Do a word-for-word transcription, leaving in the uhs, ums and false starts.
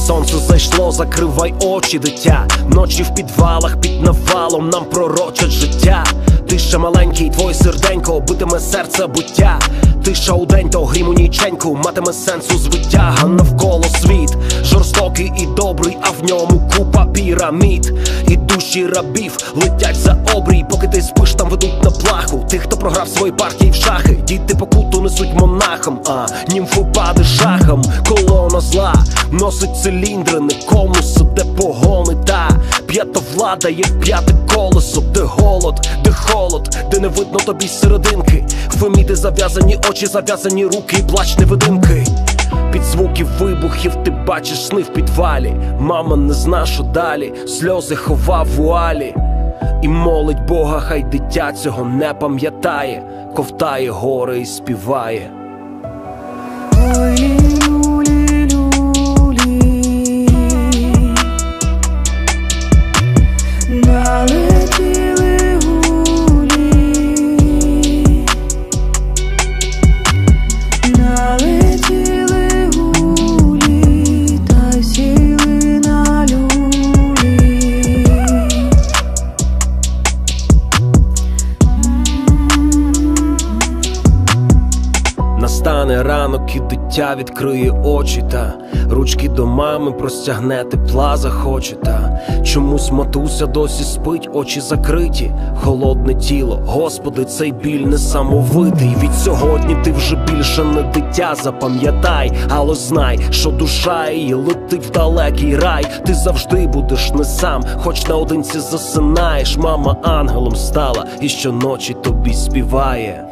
сонце зайшло, закривай очі, дитя. Ночі в підвалах під навалом нам пророчать життя. Ти ще маленький, твоє серденько битиме серце буття. Тиша у день, то грім у ніченьку матиме сенсу звиття. А навколо світ жорстокий і добрий, а в ньому купа пірамід. І душі рабів летять за обрій. Поки ти спиш, там ведуть на плаху тих, хто програв свої партії в шахи. Діти покуту несуть монахам, а німфопади шахам. Колона зла носить циліндри, не конуси, де погони. Та п'ята влада є п'яте колесо, де голод, де холод, де не видно тобі серединки. Феміди зав'язані очі, зав'язані руки, плач невидимки. Під звуки вибухів ти бачиш сни в підвалі. Мама не зна, що далі, сльози хова в вуалі. І молить Бога, хай дитя цього не пам'ятає. Ковтає гори і співає. Ой, люлі, люлі, налетіли гулі, налетіли гулі, та сіли на люлі. Настане ранок і дитя відкриє очі, та ручки до мами простягне, тепла захоче. Та чомусь матуся досі спить, очі закриті, холодне тіло. Господи, цей біль несамовитий. Від сьогодні ти вже більше не дитя, запам'ятай. Але знай, що душа її летить в далекий рай. Ти завжди будеш не сам, хоч наодинці засинаєш. Мама ангелом стала і щоночі тобі співає.